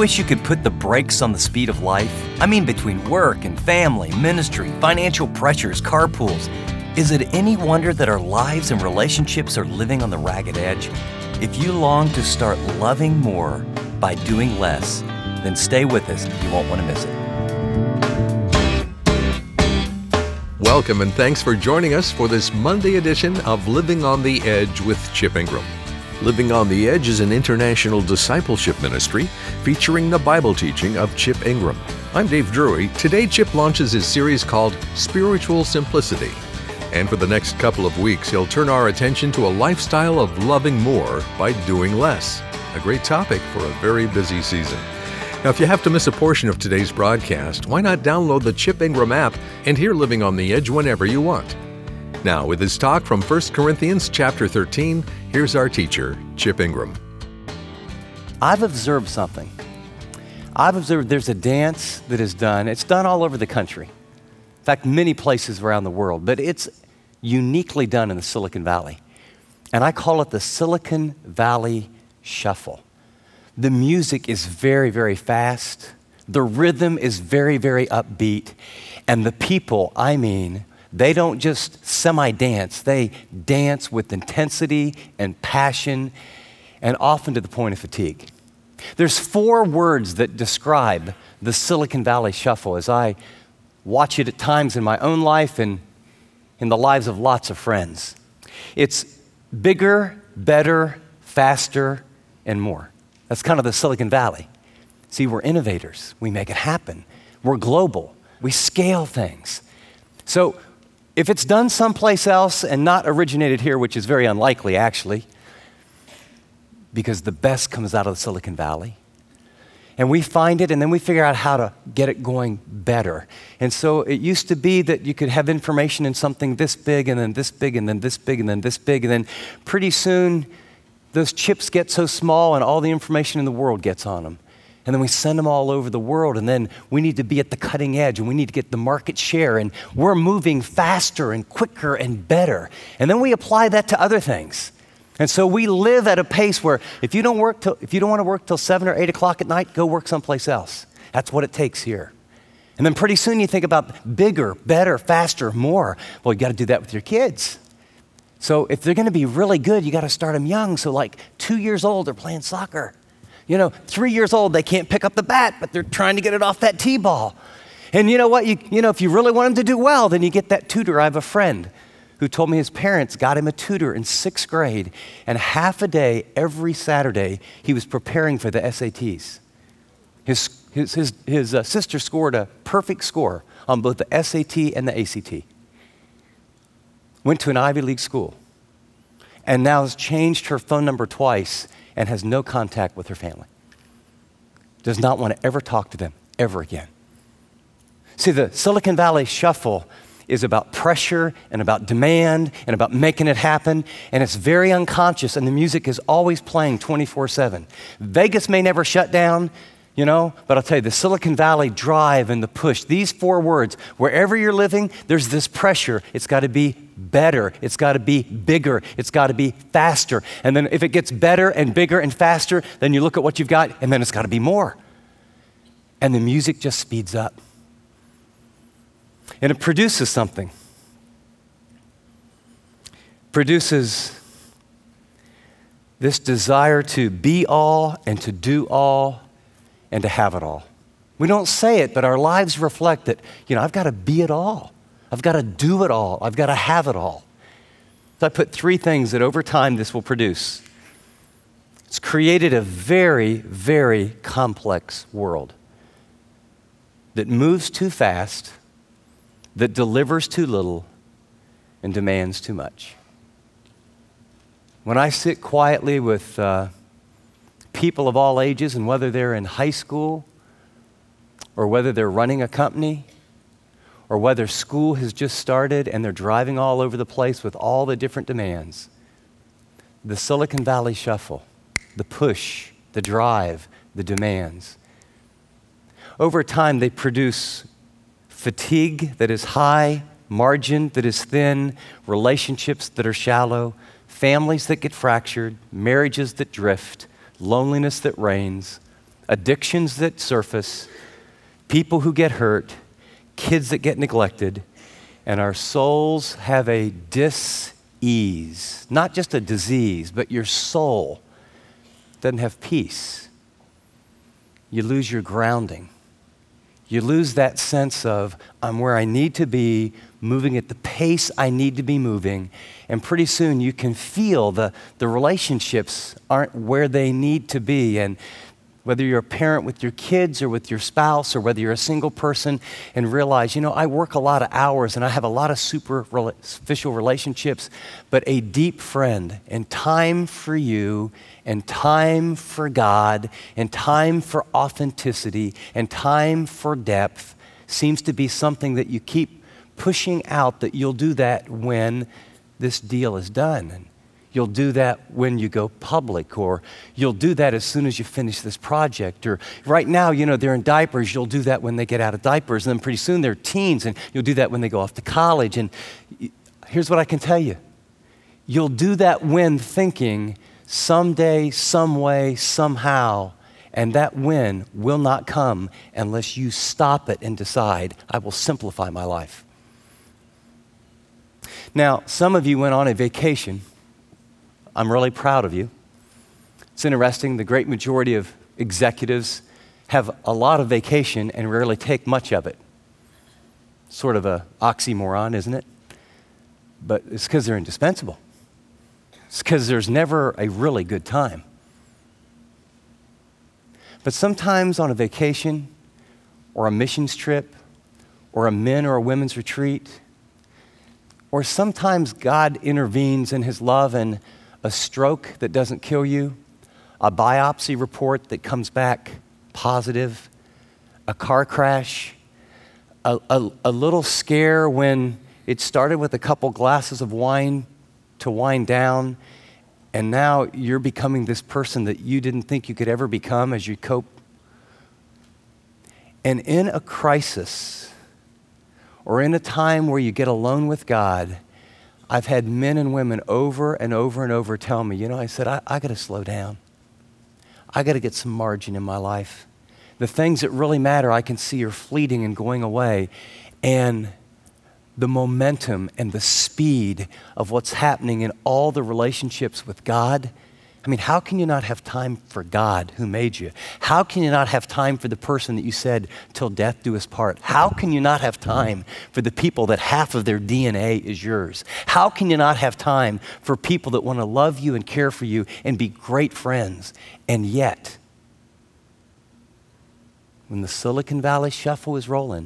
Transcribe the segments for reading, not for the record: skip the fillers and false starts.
wish you could put the brakes on the speed of life? I mean, between work and family, ministry, financial pressures, carpools. Is it any wonder that our lives and relationships are living on the ragged edge? If you long to start loving more by doing less, then stay with us. You won't want to miss it. Welcome and thanks for joining us for this Monday edition of Living on the Edge with Chip Ingram. Living on the Edge is an international discipleship ministry featuring the Bible teaching of Chip Ingram. I'm Dave Drury. Today, Chip launches his series called Spiritual Simplicity. And for the next couple of weeks, he'll turn our attention to a lifestyle of loving more by doing less. A great topic for a very busy season. Now, if you have to miss a portion of today's broadcast, why not download the Chip Ingram app and hear Living on the Edge whenever you want? Now, with his talk from 1 Corinthians chapter 13, here's our teacher, Chip Ingram. I've observed something. I've observed there's a dance that is done. It's done all over the country. In fact, many places around the world, but it's uniquely done in the Silicon Valley. And I call it the Silicon Valley Shuffle. The music is very, very fast. The rhythm is very, very upbeat. And the people, they don't just semi-dance, they dance with intensity and passion, and often to the point of fatigue. There's 4 words that describe the Silicon Valley Shuffle as I watch it at times in my own life and in the lives of lots of friends. It's bigger, better, faster, and more. That's kind of the Silicon Valley. See, we're innovators. We make it happen. We're global. We scale things. So, if it's done someplace else and not originated here, which is very unlikely actually, because the best comes out of the Silicon Valley, and we find it and then we figure out how to get it going better. And so it used to be that you could have information in something this big and then this big and then this big and then this big, and then pretty soon those chips get so small and all the information in the world gets on them. And then we send them all over the world, and then we need to be at the cutting edge, and we need to get the market share, and we're moving faster and quicker and better. And then we apply that to other things. And so we live at a pace where if you don't want to work till 7 or 8 o'clock at night, go work someplace else. That's what it takes here. And then pretty soon you think about bigger, better, faster, more. Well, you got to do that with your kids. So if they're going to be really good, you got to start them young. So like 2 years old, they're playing soccer. 3 years old, they can't pick up the bat, but they're trying to get it off that T-ball. And you know what? If you really want them to do well, then you get that tutor. I have a friend who told me his parents got him a tutor in 6th grade, and half a day every Saturday, he was preparing for the SATs. His sister scored a perfect score on both the SAT and the ACT. Went to an Ivy League school, and now has changed her phone number twice and has no contact with her family. Does not want to ever talk to them ever again. See, the Silicon Valley Shuffle is about pressure and about demand and about making it happen, and it's very unconscious, and the music is always playing 24/7. Vegas may never shut down, but I'll tell you, the Silicon Valley drive and the push, these 4 words, wherever you're living, there's this pressure. It's got to be better. It's got to be bigger. It's got to be faster. And then if it gets better and bigger and faster, then you look at what you've got, and then it's got to be more. And the music just speeds up. And it produces something. Produces this desire to be all and to do all and to have it all. We don't say it, but our lives reflect that, I've got to be it all. I've got to do it all. I've got to have it all. So I put 3 things that over time this will produce. It's created a very, very complex world that moves too fast, that delivers too little, and demands too much. When I sit quietly with people of all ages, and whether they're in high school or whether they're running a company or whether school has just started and they're driving all over the place with all the different demands, the Silicon Valley Shuffle, the push, the drive, the demands. Over time, they produce fatigue that is high, margin that is thin, relationships that are shallow, families that get fractured, marriages that drift, loneliness that reigns, addictions that surface, people who get hurt, kids that get neglected, and our souls have a dis-ease, not just a disease, but your soul doesn't have peace. You lose your grounding. You lose that sense of, I'm where I need to be, moving at the pace I need to be moving, and pretty soon you can feel the relationships aren't where they need to be. And whether you're a parent with your kids or with your spouse, or whether you're a single person and realize, I work a lot of hours and I have a lot of superficial relationships, but a deep friend and time for you and time for God and time for authenticity and time for depth seems to be something that you keep pushing out, that you'll do that when this deal is done. And you'll do that when you go public, or you'll do that as soon as you finish this project. Or right now, they're in diapers, you'll do that when they get out of diapers. And then pretty soon they're teens, and you'll do that when they go off to college. And here's what I can tell you. You'll do that when thinking someday, some way, somehow, and that when will not come unless you stop it and decide, I will simplify my life. Now, some of you went on a vacation. I'm really proud of you. It's interesting, the great majority of executives have a lot of vacation and rarely take much of it. Sort of an oxymoron, isn't it? But it's because they're indispensable. It's because there's never a really good time. But sometimes on a vacation, or a missions trip, or a men or a women's retreat, or sometimes God intervenes in his love and a stroke that doesn't kill you, a biopsy report that comes back positive, a car crash, a little scare when it started with a couple glasses of wine to wind down, and now you're becoming this person that you didn't think you could ever become as you cope. And in a crisis, or in a time where you get alone with God, I've had men and women over and over and over tell me, I said, I got to slow down. I got to get some margin in my life. The things that really matter I can see are fleeting and going away. And the momentum and the speed of what's happening in all the relationships with God, how can you not have time for God who made you? How can you not have time for the person that you said, till death do us part? How can you not have time for the people that half of their DNA is yours? How can you not have time for people that want to love you and care for you and be great friends? And yet, when the Silicon Valley shuffle is rolling,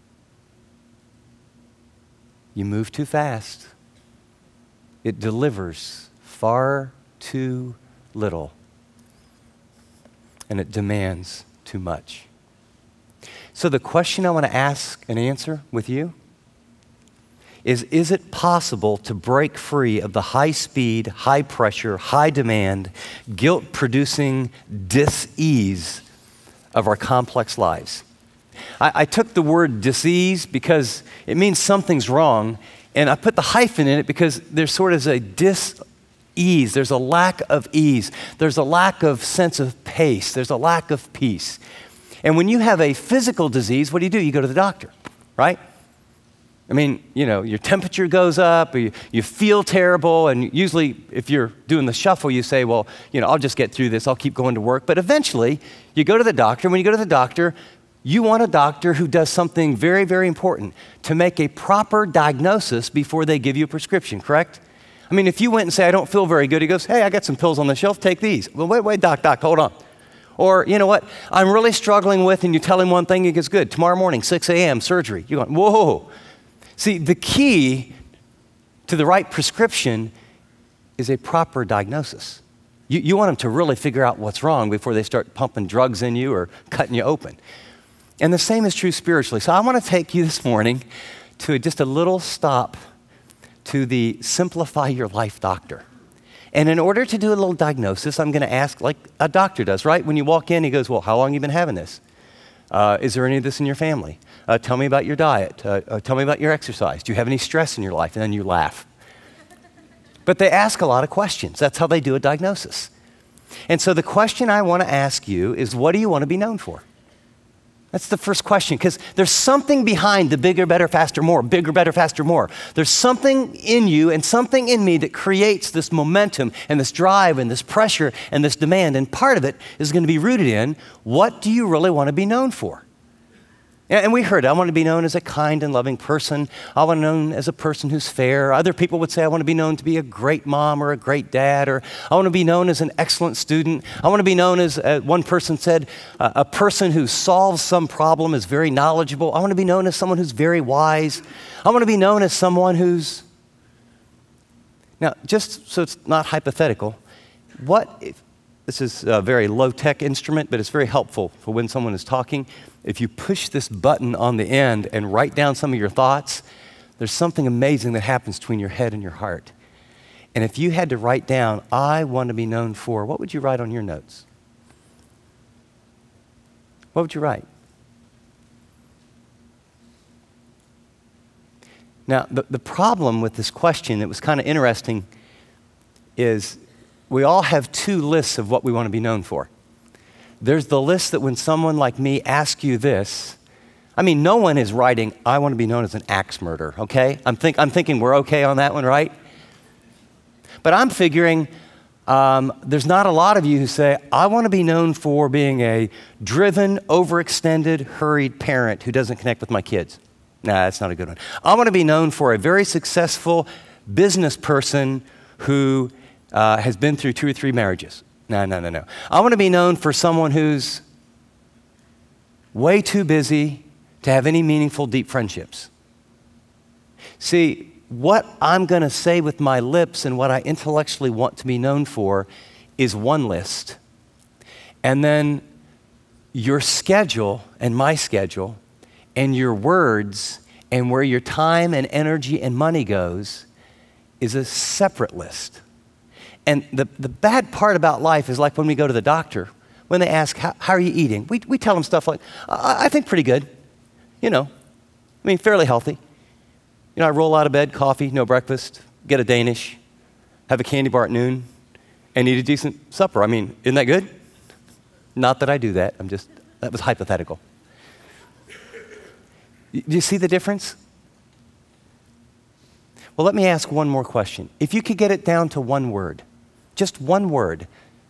you move too fast. It delivers far too little, and it demands too much. So the question I want to ask and answer with you is it possible to break free of the high speed, high pressure, high demand, guilt-producing dis-ease of our complex lives? I took the word dis-ease because it means something's wrong, and I put the hyphen in it because there's sort of a dis-ease. There's a lack of ease. There's a lack of sense of pace. There's a lack of peace. And when you have a physical disease, what do? You go to the doctor, right? Your temperature goes up, or you feel terrible, and usually if you're doing the shuffle, you say, well, I'll just get through this, I'll keep going to work. But eventually, you go to the doctor. When you go to the doctor, you want a doctor who does something very, very important, to make a proper diagnosis before they give you a prescription, correct? If you went and say, I don't feel very good, he goes, hey, I got some pills on the shelf, take these. Well, wait, doc, hold on. Or, you know what, I'm really struggling with, and you tell him one thing, he goes, good, tomorrow morning, 6 a.m., surgery. You're going, whoa. See, the key to the right prescription is a proper diagnosis. You want them to really figure out what's wrong before they start pumping drugs in you or cutting you open. And the same is true spiritually. So I want to take you this morning to just a little stop to the Simplify Your Life doctor. And in order to do a little diagnosis, I'm going to ask like a doctor does, right? When you walk in, he goes, well, how long have you been having this? Is there any of this in your family? Tell me about your diet. Tell me about your exercise. Do you have any stress in your life? And then you laugh. But they ask a lot of questions. That's how they do a diagnosis. And so the question I want to ask you is, what do you want to be known for? That's the first question, because there's something behind the bigger, better, faster, more, bigger, better, faster, more. There's something in you and something in me that creates this momentum and this drive and this pressure and this demand. And part of it is going to be rooted in, what do you really want to be known for? And we heard, I want to be known as a kind and loving person. I want to be known as a person who's fair. Other people would say, I want to be known to be a great mom or a great dad, or I want to be known as an excellent student. I want to be known as, one person said, a person who solves some problem, is very knowledgeable. I want to be known as someone who's very wise. I want to be known as someone who's... Now, just so it's not hypothetical, what if... This is a very low-tech instrument, but it's very helpful for when someone is talking. If you push this button on the end and write down some of your thoughts, there's something amazing that happens between your head and your heart. And if you had to write down, I want to be known for, what would you write on your notes? What would you write? Now, the problem with this question that was kind of interesting is we all have two lists of what we want to be known for. There's the list that when someone like me asks you this, I mean, no one is writing, I want to be known as an axe murderer, okay? I'm thinking we're okay on that one, right? But I'm figuring there's not a lot of you who say, I want to be known for being a driven, overextended, hurried parent who doesn't connect with my kids. Nah, that's not a good one. I want to be known for a very successful business person who has been through 2 or 3 marriages. No. I want to be known for someone who's way too busy to have any meaningful, deep friendships. See, what I'm going to say with my lips and what I intellectually want to be known for is one list. And then your schedule and my schedule and your words and where your time and energy and money goes is a separate list. And the bad part about life is like when we go to the doctor, when they ask, how are you eating? We tell them stuff like, I think pretty good. Fairly healthy. I roll out of bed, coffee, no breakfast, get a Danish, have a candy bar at noon, and eat a decent supper. Isn't that good? Not that I do that. That was hypothetical. Do you see the difference? Well, let me ask one more question. If you could get it down to one word, just one word,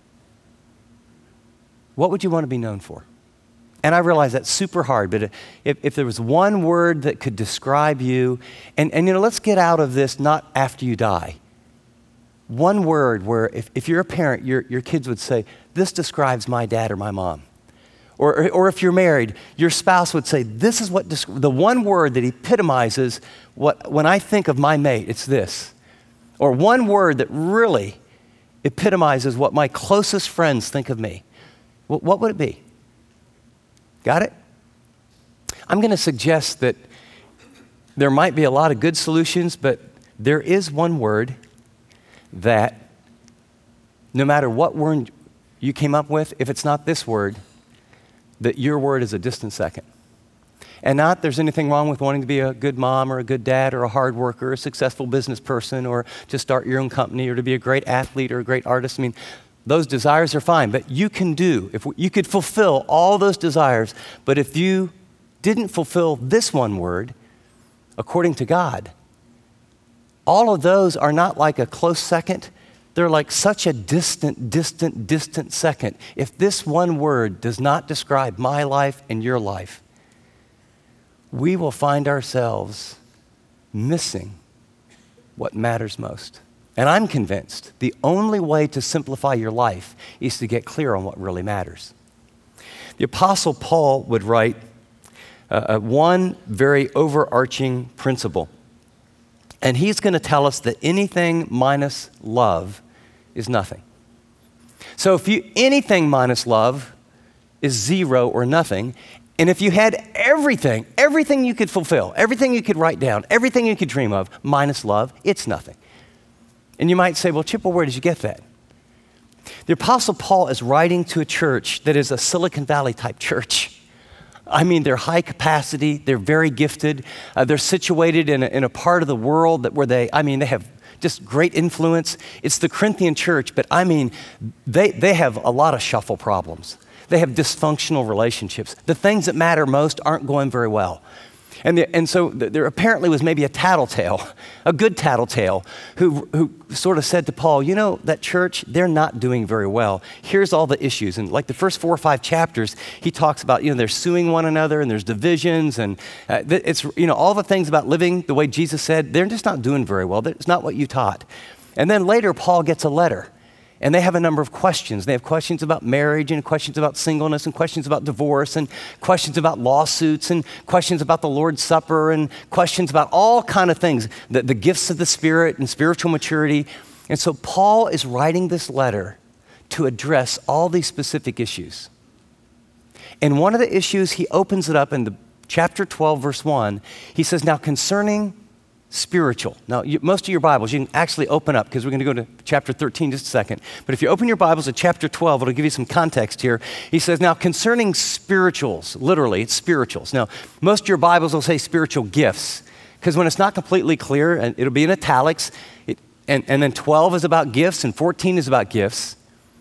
what would you want to be known for? And I realize that's super hard, but if there was one word that could describe you, and let's get out of this not after you die. One word where if you're a parent, your kids would say, this describes my dad or my mom. Or if you're married, your spouse would say, this is what, the one word that epitomizes when I think of my mate, it's this. Or one word that really epitomizes what my closest friends think of me. What would it be? Got it? I'm going to suggest that there might be a lot of good solutions, but there is one word that no matter what word you came up with, if it's not this word, that your word is a distant second. And not there's anything wrong with wanting to be a good mom or a good dad or a hard worker, a successful business person, or to start your own company or to be a great athlete or a great artist. Those desires are fine, but you could fulfill all those desires, but if you didn't fulfill this one word, according to God, all of those are not like a close second. They're like such a distant second. If this one word does not describe my life and your life, we will find ourselves missing what matters most. And I'm convinced the only way to simplify your life is to get clear on what really matters. The Apostle Paul would write one very overarching principle. And he's going to tell us that anything minus love is nothing. So anything minus love is zero or nothing. And if you had everything you could fulfill, everything you could write down, everything you could dream of, minus love, it's nothing. And you might say, well, Chip, where did you get that? The Apostle Paul is writing to a church that is a Silicon Valley type church. They're high capacity, they're very gifted, they're situated in a part of the world where they have just great influence. It's the Corinthian church, but I mean, they have a lot of shuffle problems. They have dysfunctional relationships. The things that matter most aren't going very well. And so there apparently was maybe a tattletale, a good tattletale, who sort of said to Paul, you know, that church, they're not doing very well. Here's all the issues. And like the first 4 or 5 chapters, he talks about, you know, they're suing one another and there's divisions and it's, you know, all the things about living the way Jesus said, they're just not doing very well. It's not what you taught. And then later, Paul gets a letter. And they have a number of questions. They have questions about marriage and questions about singleness and questions about divorce and questions about lawsuits and questions about the Lord's Supper and questions about all kind of things, the gifts of the Spirit and spiritual maturity. And so Paul is writing this letter to address all these specific issues. And one of the issues, he opens it up in the chapter 12, verse 1. He says, now concerning spiritual. Now, most of your Bibles, you can actually open up because we're going to go to chapter 13 in just a second. But if you open your Bibles at chapter 12, it'll give you some context here. He says, now concerning spirituals, literally, it's spirituals. Now, most of your Bibles will say spiritual gifts because when it's not completely clear, and it'll be in italics, and then 12 is about gifts and 14 is about gifts.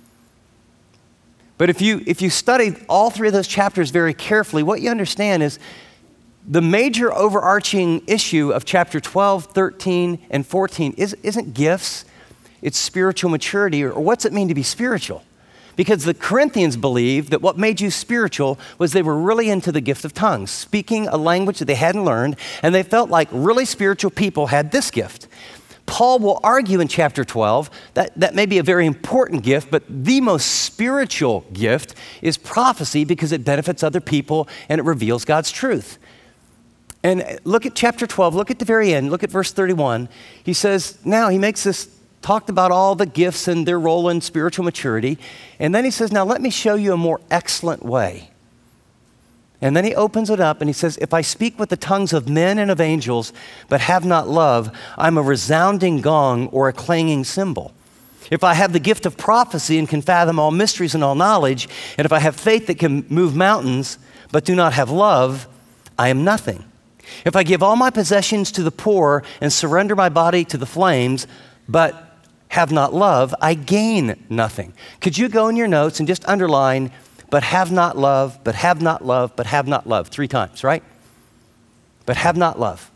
But if you study all 3 of those chapters very carefully, what you understand is the major overarching issue of chapter 12, 13, and 14 isn't gifts, it's spiritual maturity, or what's it mean to be spiritual? Because the Corinthians believed that what made you spiritual was they were really into the gift of tongues, speaking a language that they hadn't learned, and they felt like really spiritual people had this gift. Paul will argue in chapter 12 that may be a very important gift, but the most spiritual gift is prophecy because it benefits other people and it reveals God's truth. And look at chapter 12, look at the very end, look at verse 31. He says, now he makes this, talked about all the gifts and their role in spiritual maturity. And then he says, now let me show you a more excellent way. And then he opens it up and he says, if I speak with the tongues of men and of angels, but have not love, I'm a resounding gong or a clanging cymbal. If I have the gift of prophecy and can fathom all mysteries and all knowledge, and if I have faith that can move mountains, but do not have love, I am nothing. If I give all my possessions to the poor and surrender my body to the flames, but have not love, I gain nothing. Could you go in your notes and just underline, but have not love, but have not love, but have not love, 3 times, right? But have not love.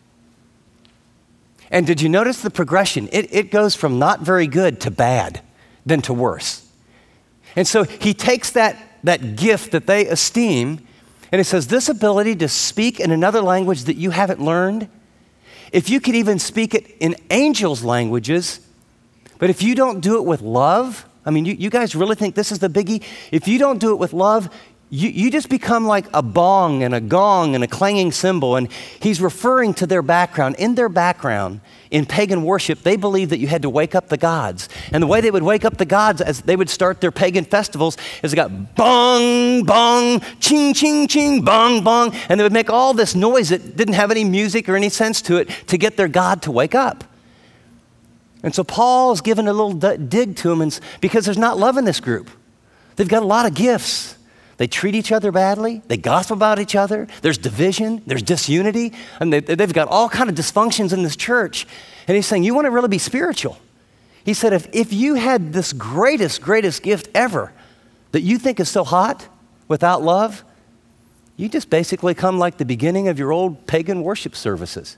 And did you notice the progression? It goes from not very good to bad, then to worse. And so he takes that gift that they esteem, and it says, this ability to speak in another language that you haven't learned, if you could even speak it in angels' languages, but if you don't do it with love, I mean, you guys really think this is the biggie? If you don't do it with love, you just become like a bong and a gong and a clanging cymbal. And he's referring to their background. In their background, in pagan worship, they believed that you had to wake up the gods. And the way they would wake up the gods as they would start their pagan festivals is they got bong, bong, ching, ching, ching, bong, bong. And they would make all this noise that didn't have any music or any sense to it to get their God to wake up. And so Paul's given a little dig to them because there's not love in this group. They've got a lot of gifts. They treat each other badly. They gossip about each other. There's division. There's disunity. And they've got all kind of dysfunctions in this church. And he's saying, you want to really be spiritual? He said, if you had this greatest gift ever that you think is so hot without love, you just basically come like the beginning of your old pagan worship services.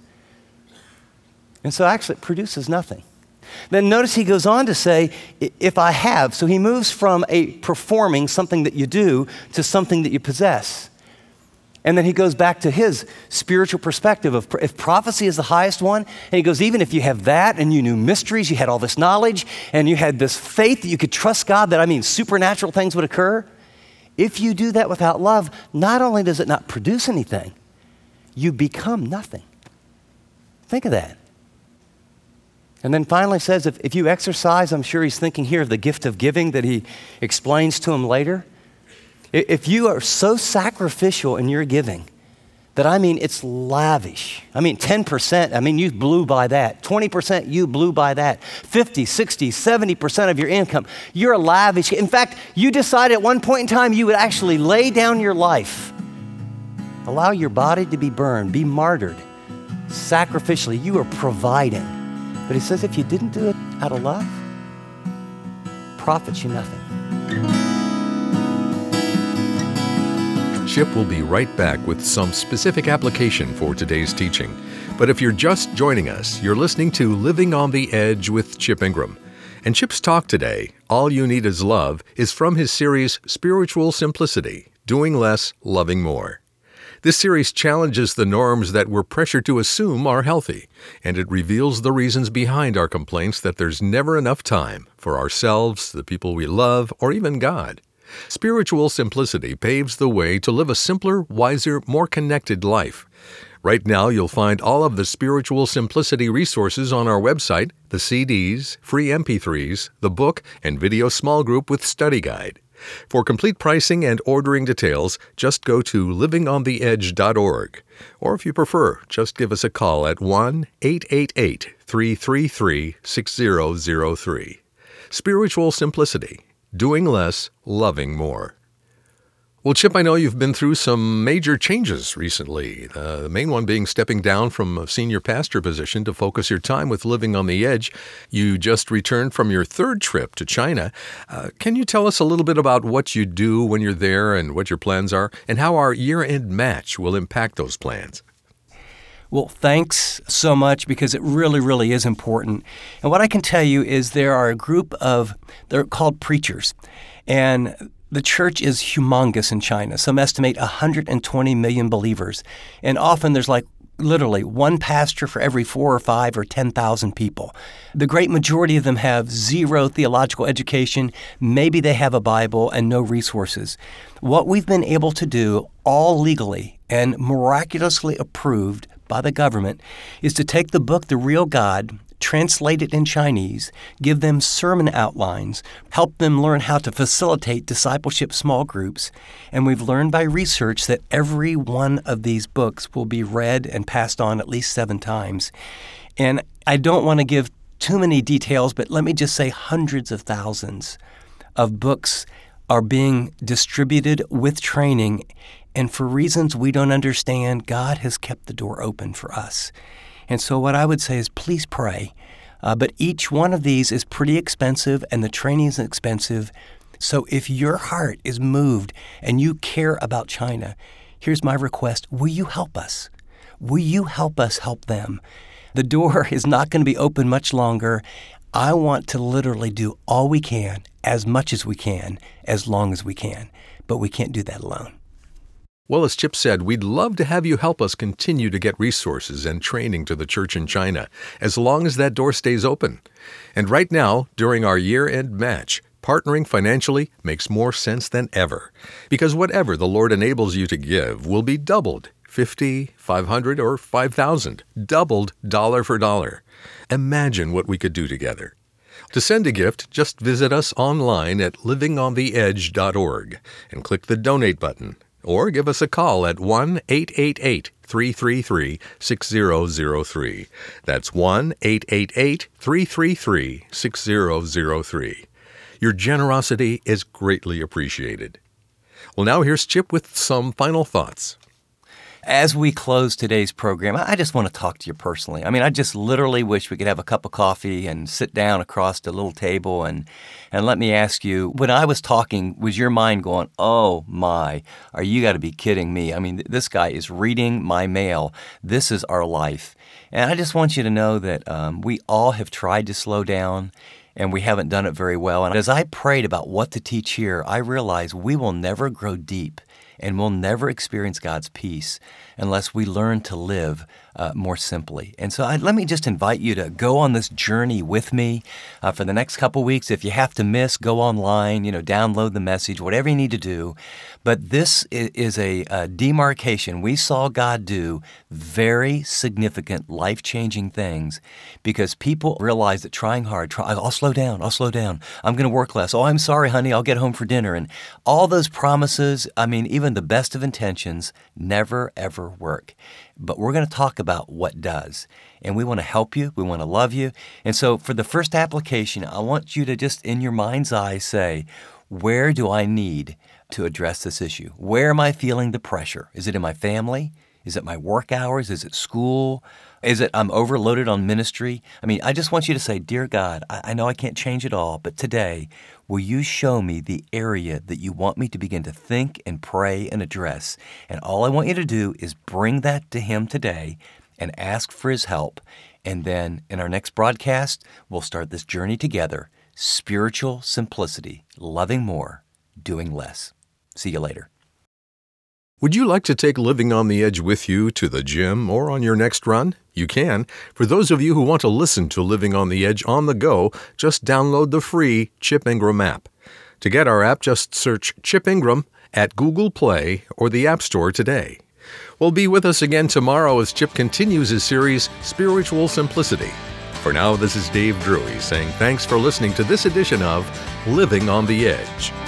And so actually it produces nothing. Then notice he goes on to say, if I have, so he moves from a performing, something that you do, to something that you possess. And then he goes back to his spiritual perspective of if prophecy is the highest one, and he goes, even if you have that and you knew mysteries, you had all this knowledge, and you had this faith that you could trust God, that supernatural things would occur. If you do that without love, not only does it not produce anything, you become nothing. Think of that. And then finally says, if you exercise, I'm sure he's thinking here of the gift of giving that he explains to him later. If you are so sacrificial in your giving, that it's lavish. 10%, you blew by that. 20%, you blew by that. 50, 60, 70% of your income, you're lavish. In fact, you decided at one point in time you would actually lay down your life. Allow your body to be burned, be martyred. Sacrificially, you are providing. But he says if you didn't do it out of love, profits you nothing. Chip will be right back with some specific application for today's teaching. But if you're just joining us, you're listening to Living on the Edge with Chip Ingram. And Chip's talk today, All You Need Is Love, is from his series Spiritual Simplicity, Doing Less, Loving More. This series challenges the norms that we're pressured to assume are healthy, and it reveals the reasons behind our complaints that there's never enough time for ourselves, the people we love, or even God. Spiritual simplicity paves the way to live a simpler, wiser, more connected life. Right now, you'll find all of the Spiritual Simplicity resources on our website, the CDs, free MP3s, the book, and video small group with study guide. For complete pricing and ordering details, just go to livingontheedge.org. Or if you prefer, just give us a call at 1-888-333-6003. Spiritual Simplicity. Doing less, loving more. Well, Chip, I know you've been through some major changes recently, the main one being stepping down from a senior pastor position to focus your time with Living on the Edge. You just returned from your third trip to China. Can you tell us a little bit about what you do when you're there and what your plans are, and how our year-end match will impact those plans? Well, thanks so much, because it really, really is important. And what I can tell you is there are a group they're called preachers, and the church is humongous in China. Some estimate 120 million believers, and often there's literally one pastor for every 4 or 5 or 10,000 people. The great majority of them have zero theological education. Maybe they have a Bible and no resources. What we've been able to do, all legally and miraculously approved by the government, is to take the book, The Real God, translate it in Chinese, give them sermon outlines, help them learn how to facilitate discipleship small groups, and we've learned by research that every one of these books will be read and passed on at least 7 times. And I don't want to give too many details, but let me just say hundreds of thousands of books are being distributed with training, and for reasons we don't understand, God has kept the door open for us. And so what I would say is please pray. But each one of these is pretty expensive, and the training is expensive. So if your heart is moved and you care about China, here's my request. Will you help us? Will you help us help them? The door is not going to be open much longer. I want to literally do all we can, as much as we can, as long as we can. But we can't do that alone. Well, as Chip said, we'd love to have you help us continue to get resources and training to the church in China, as long as that door stays open. And right now, during our year-end match, partnering financially makes more sense than ever. Because whatever the Lord enables you to give will be doubled, $50, $500, or $5,000, doubled dollar for dollar. Imagine what we could do together. To send a gift, just visit us online at livingontheedge.org and click the Donate button. Or give us a call at 1-888-333-6003. That's 1-888-333-6003. Your generosity is greatly appreciated. Well, now here's Chip with some final thoughts. As we close today's program, I just want to talk to you personally. I just literally wish we could have a cup of coffee and sit down across the little table and let me ask you, when I was talking, was your mind going, oh my, are you got to be kidding me? This guy is reading my mail. This is our life. And I just want you to know that we all have tried to slow down, and we haven't done it very well. And as I prayed about what to teach here, I realized we will never grow deep and we'll never experience God's peace unless we learn to live more simply. And so let me just invite you to go on this journey with me for the next couple weeks. If you have to miss, go online, download the message, whatever you need to do. But this is a demarcation. We saw God do very significant, life-changing things because people realize that trying hard, I'll slow down, I'm going to work less. Oh, I'm sorry, honey, I'll get home for dinner. And all those promises, even the best of intentions never, ever work. But we're going to talk about what does. And we want to help you. We want to love you. And so for the first application, I want you to just in your mind's eye say, where do I need to address this issue? Where am I feeling the pressure? Is it in my family? Is it my work hours? Is it school? Is it I'm overloaded on ministry? I mean, I just want you to say, Dear God, I know I can't change it all, but today, will you show me the area that you want me to begin to think and pray and address? And all I want you to do is bring that to Him today and ask for His help. And then in our next broadcast, we'll start this journey together. Spiritual simplicity, loving more, doing less. See you later. Would you like to take Living on the Edge with you to the gym or on your next run? You can. For those of you who want to listen to Living on the Edge on the go, just download the free Chip Ingram app. To get our app, just search Chip Ingram at Google Play or the App Store today. Well, be with us again tomorrow as Chip continues his series, Spiritual Simplicity. For now, this is Dave Drury saying thanks for listening to this edition of Living on the Edge.